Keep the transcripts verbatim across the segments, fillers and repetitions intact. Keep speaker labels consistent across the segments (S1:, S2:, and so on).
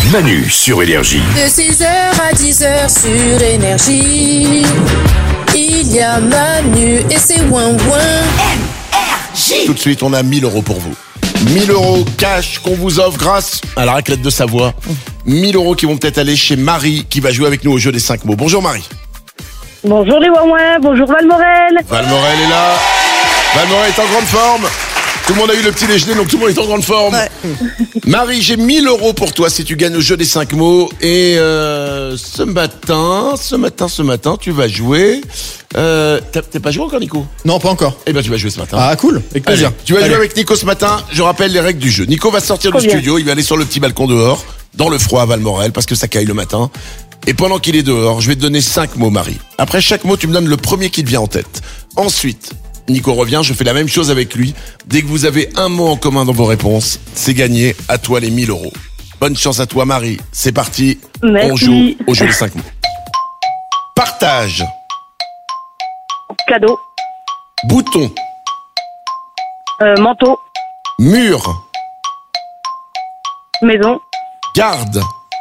S1: Manu sur Énergie.
S2: De six heures à dix heures sur Énergie, il y a Manu et c'est ouin ouin.
S3: Tout de suite, on a mille euros pour vous. mille euros cash qu'on vous offre grâce à la raclette de Savoie. mille euros qui vont peut-être aller chez Marie qui va jouer avec nous au jeu des cinq mots. Bonjour Marie.
S4: Bonjour les Ouin-Ouin, bonjour Valmorel.
S3: Valmorel est là. Valmorel est en grande forme. Tout le monde a eu le petit déjeuner, donc tout le monde est en grande forme. Ouais. Marie, j'ai mille euros pour toi si tu gagnes au jeu des cinq mots. Et euh, ce matin, ce matin, ce matin, tu vas jouer. Euh, t'as pas joué encore, Nico?
S5: Non, pas encore.
S3: Eh ben, tu vas jouer ce matin.
S5: Ah, cool, avec plaisir.
S3: Allez, tu vas Allez. jouer avec Nico ce matin. Je rappelle les règles du jeu. Nico va sortir Trop du bien. studio, il va aller sur le petit balcon dehors, dans le froid à Valmorel, parce que ça caille le matin. Et pendant qu'il est dehors, je vais te donner cinq mots, Marie. Après chaque mot, tu me donnes le premier qui te vient en tête. Ensuite, Nico revient, je fais la même chose avec lui. Dès que vous avez un mot en commun dans vos réponses, c'est gagné. À toi les mille euros. Bonne chance à toi, Marie. C'est parti.
S4: Merci.
S3: On joue au jeu des cinq mots. Partage.
S4: Cadeau.
S3: Bouton.
S4: Euh, manteau.
S3: Mur.
S4: Maison.
S3: Garde.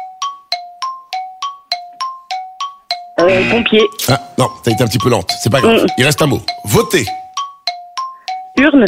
S4: Euh, pompier.
S3: Ah, non, t'as été un petit peu lente. C'est pas grave.
S4: Mm.
S3: Il reste un mot. Voter.
S4: Urne.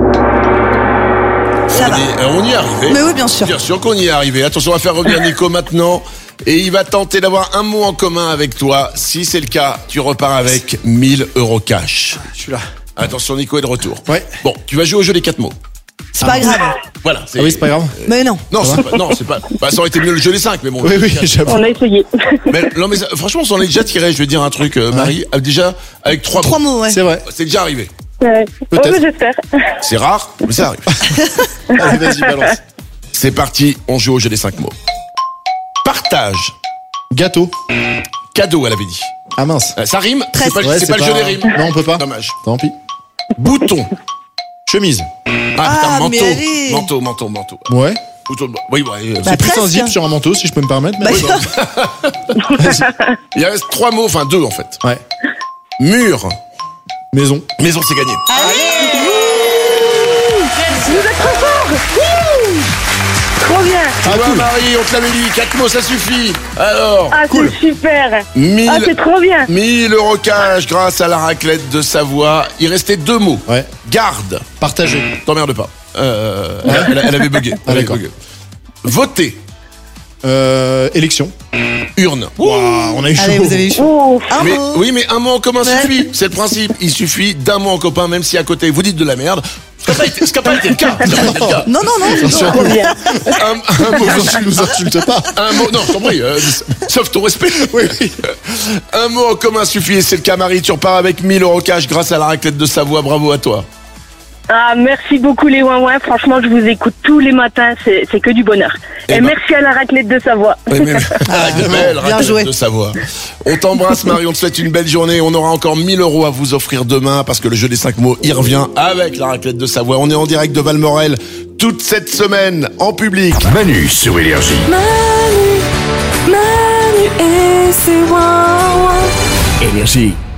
S6: Ça
S3: on,
S6: va.
S3: y, euh, on y est arrivé.
S6: Mais oui, bien sûr.
S3: Bien sûr qu'on y est arrivé. Attention, on va faire revenir Nico maintenant. Et il va tenter d'avoir un mot en commun avec toi. Si c'est le cas, tu repars avec mille euros cash.
S5: Je suis là.
S3: Attention, Nico est de retour.
S5: Ouais.
S3: Bon, tu vas jouer au jeu des quatre mots.
S6: C'est pas grave.
S3: Voilà.
S5: Ah oui, c'est pas grave.
S6: Mais non.
S3: Non, c'est pas, non, c'est pas. Bah, ça aurait été mieux le jeu des cinq, mais bon.
S5: Oui, oui, j'avoue.
S4: On a essayé.
S3: Mais, non, mais ça, franchement, on s'en est déjà tiré. Je vais dire un truc, euh, Marie. euh, Déjà, avec trois,
S6: Trois mots, ouais.
S5: C'est vrai.
S3: C'est déjà arrivé.
S4: Ouais.
S5: Peut-être.
S4: Oh, mais j'espère.
S3: C'est rare, mais ça arrive.
S5: Allez, vas-y, balance.
S3: C'est parti, on joue au jeu des cinq mots. Partage.
S5: Gâteau.
S3: Cadeau, elle avait dit.
S5: Ah mince.
S3: Euh, Ça rime.
S6: Très-
S3: C'est pas,
S5: Ouais,
S3: c'est
S5: c'est
S3: pas le jeu
S5: pas-
S3: des rimes.
S5: Non, on peut pas.
S3: Dommage.
S5: Tant pis.
S3: Bouton.
S5: Chemise.
S3: Ah,
S6: Ah,
S3: putain,
S6: mais
S3: manteau.
S6: allez.
S3: Manteau, manteau, manteau.
S5: Ouais.
S3: Bouton. Oui, ouais. euh,
S6: Bah,
S5: C'est plus un
S6: presque.
S5: zip sur un manteau, si je peux me permettre. Mais
S6: Bah,
S5: oui, bon.
S3: Il reste trois mots, enfin deux en fait.
S5: Ouais.
S3: Mur.
S5: Maison.
S3: Maison, c'est gagné.
S4: Vous êtes trop fort. Wouh. Trop bien.
S3: Tu
S5: Ah,
S3: vois,
S5: cool.
S3: Marie, on te l'avait dit. Quatre mots, ça suffit. Alors,
S4: Ah,
S5: Cool.
S4: c'est super.
S3: mille,
S4: Ah, c'est trop bien.
S3: mille euros cash grâce à la raclette de Savoie. Il restait deux mots.
S5: Ouais.
S3: Garde.
S5: Partagé.
S3: T'emmerdes pas. Euh, elle, elle avait bugué.
S5: Ah, d'accord.
S3: Elle avait bugué. Voter.
S5: Euh, élection.
S3: Urne.
S5: Waouh, on a eu chaud.
S6: Allez, vous avez eu chaud.
S4: Oh.
S6: Un
S3: Mais,
S6: mot.
S3: oui, mais un mot en commun
S6: Ouais.
S3: suffit. C'est le principe. Il suffit d'un mot en commun, même si à côté vous dites de la merde. Ce qui n'a pas été, ce qui n'a pas été le cas. Ce qui n'a pas été le cas.
S6: Non, non, non.
S4: Trop bien.
S3: Un, un mot,
S5: Tu nous insultes pas.
S3: un mot, non, je t'en prie, euh, sauf ton respect.
S5: Oui, oui.
S3: Un mot en commun suffit et c'est le cas, Marie. Tu repars avec mille euros cash grâce à la raclette de Savoie. Bravo à toi.
S4: Ah, merci beaucoup les Ouin-Ouin. Franchement, je vous écoute tous les matins. C'est, c'est que du bonheur.
S3: Eh
S4: Et,
S3: ben.
S4: merci à la raclette de Savoie.
S3: Oui, mais, ah, belle
S6: bien
S3: raclette
S6: joué.
S3: de Savoie. On t'embrasse, Marie. On te souhaite une belle journée. On aura encore mille euros à vous offrir demain parce que le jeu des cinq mots, il revient avec la raclette de Savoie. On est en direct de Valmorel toute cette semaine en public.
S1: Manu sur Énergie.
S2: Manu, Manu et c'est ouin ouin.
S1: Énergie.